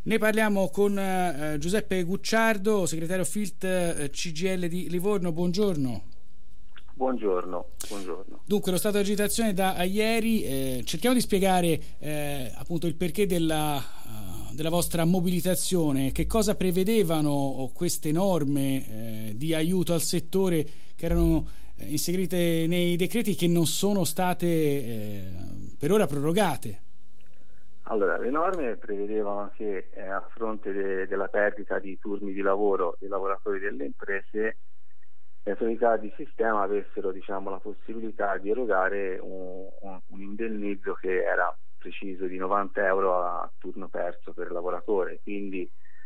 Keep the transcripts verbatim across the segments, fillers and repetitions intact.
Ne parliamo con eh, Giuseppe Gucciardo, segretario Filt eh, C G I L di Livorno. Buongiorno. Buongiorno, buongiorno. Dunque, lo stato di agitazione da ieri, eh, cerchiamo di spiegare eh, appunto il perché della, uh, della vostra mobilitazione. Che cosa prevedevano queste norme eh, di aiuto al settore che erano eh, inserite nei decreti, che non sono state eh, per ora prorogate? Allora, le norme prevedevano che eh, a fronte de- della perdita di turni di lavoro dei lavoratori delle imprese, le autorità di sistema avessero, diciamo, la possibilità di erogare un, un, un indennizzo che era preciso di novanta euro a turno perso per lavoratore. Quindi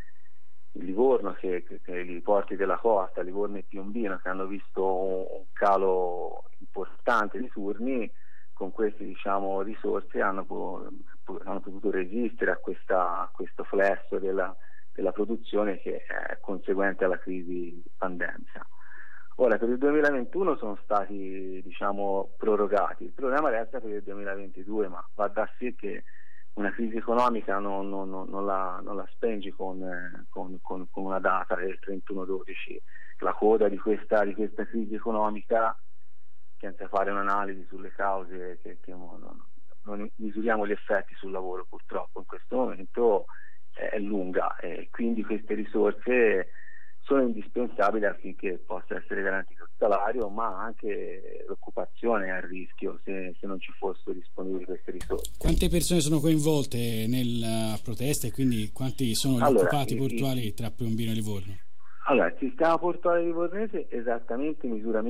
il Livorno, che, che, che i porti della costa, Livorno e Piombino, che hanno visto un, un calo importante di turni, con queste, diciamo, risorse hanno, hanno potuto resistere a, questa, a questo flesso della, della produzione che è conseguente alla crisi pandemica. Ora, per il duemilaventuno sono stati, diciamo, prorogati. Il problema resta per il duemilaventidue, ma va da sé che una crisi economica non, non, non, non, la, non la spengi con, eh, con, con, con una data del trentuno dodici. La coda di questa, di questa crisi economica, senza fare un'analisi sulle cause, che, che non, non misuriamo gli effetti sul lavoro purtroppo in questo momento, è lunga, e quindi queste risorse sono indispensabili affinché possa essere garantito il salario, ma anche l'occupazione è a rischio se, se non ci fossero disponibili queste risorse. Quante persone sono coinvolte nella protesta e quindi quanti sono gli allora, occupati i, portuali i, tra Piombino e Livorno? Allora, il sistema portuale livornese esattamente misura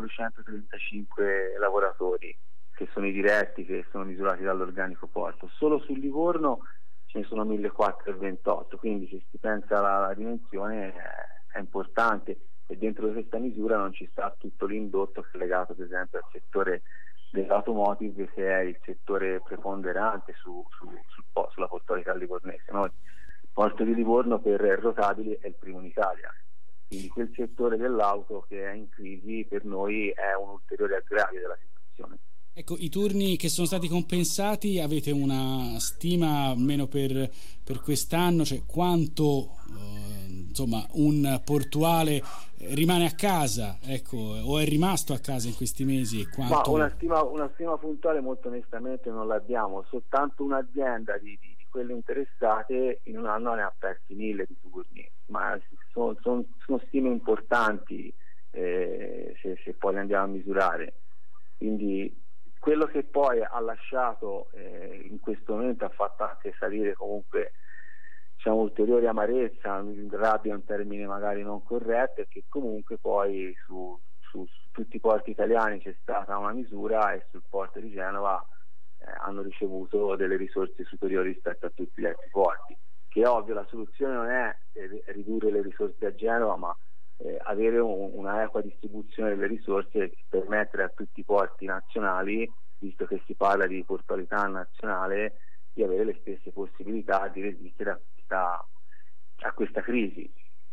millenovecentotrentacinque lavoratori, che sono i diretti, che sono misurati dall'organico porto. Solo sul Livorno ce ne sono millequattrocentoventotto, quindi se si pensa alla, alla dimensione è, è importante, e dentro questa misura non ci sta tutto l'indotto che è legato per esempio al settore dell'automotive, che è il settore preponderante su, su, sul, sulla portualità livornese, no? Il porto di Livorno per rotabili è il primo in Italia, quindi quel settore dell'auto che è in crisi per noi è un ulteriore aggravio della situazione. Ecco, i turni che sono stati compensati, avete una stima almeno per, per quest'anno, cioè quanto eh, insomma un portuale rimane a casa, ecco, o è rimasto a casa in questi mesi? E quanto... Ma una stima, una stima puntuale molto onestamente non l'abbiamo, soltanto un'azienda di, di, di quelle interessate in un anno ne ha persi mille di turni, ma sono, sono, sono stime importanti eh, se, se poi le andiamo a misurare. Quindi quello che poi ha lasciato eh, in questo momento ha fatto anche salire comunque, diciamo, ulteriore amarezza, rabbia è un termine magari non corretto, è che comunque poi su, su, su tutti i porti italiani c'è stata una misura, e sul porto di Genova eh, hanno ricevuto delle risorse superiori rispetto a tutti gli altri porti. Che è ovvio, la soluzione non è eh, ridurre le risorse a Genova, ma Eh, avere un, una equa distribuzione delle risorse per permettere a tutti i porti nazionali, visto che si parla di portualità nazionale, di avere le stesse possibilità di resistere a questa, a questa crisi.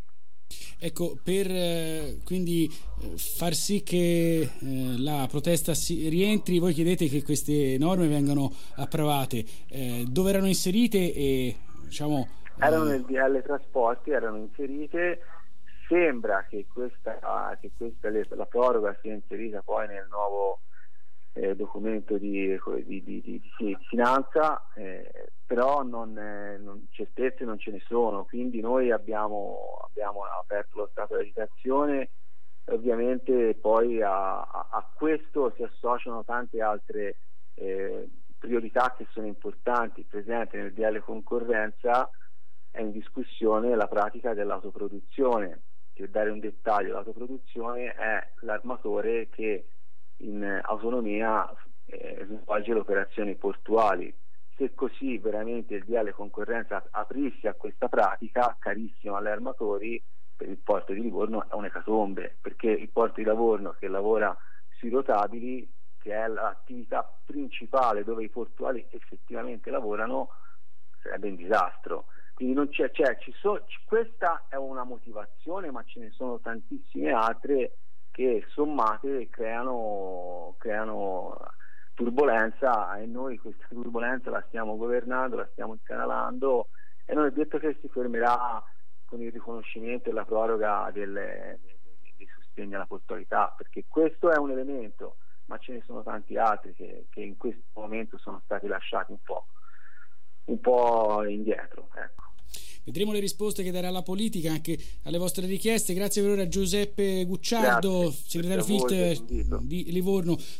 Ecco, per eh, quindi eh, far sì che eh, la protesta si rientri, voi chiedete che queste norme vengano approvate. Eh, dove erano inserite? E diciamo eh... erano nel D L Trasporti, erano inserite. Sembra che questa, che questa la proroga sia inserita poi nel nuovo eh, documento di, di, di, di, di finanza, eh, però non, eh, non, certezze non ce ne sono, quindi noi abbiamo, abbiamo aperto lo stato di agitazione. Ovviamente poi a, a, a questo si associano tante altre eh, priorità che sono importanti. Presente nel D L Concorrenza è in discussione la pratica dell'autoproduzione. Per dare un dettaglio, l'autoproduzione è l'armatore che in autonomia eh, svolge le operazioni portuali. Se così veramente il D L Concorrenza aprisse a questa pratica, carissima agli armatori, per il porto di Livorno è un'ecatombe, perché il porto di Livorno, che lavora sui rotabili, che è l'attività principale dove i portuali effettivamente lavorano, sarebbe un disastro. Quindi non c'è, cioè, ci so, questa è una motivazione, ma ce ne sono tantissime altre che sommate creano, creano turbolenza, e noi questa turbolenza la stiamo governando, la stiamo incanalando, e non è detto che si fermerà con il riconoscimento e la proroga del, dei sostegni alla portualità, perché questo è un elemento, ma ce ne sono tanti altri che, che in questo momento sono stati lasciati un po', un po' indietro, ecco. Vedremo le risposte che darà la politica anche alle vostre richieste. Grazie per ora Giuseppe Gucciardo, Grazie. segretario F I L T di Livorno.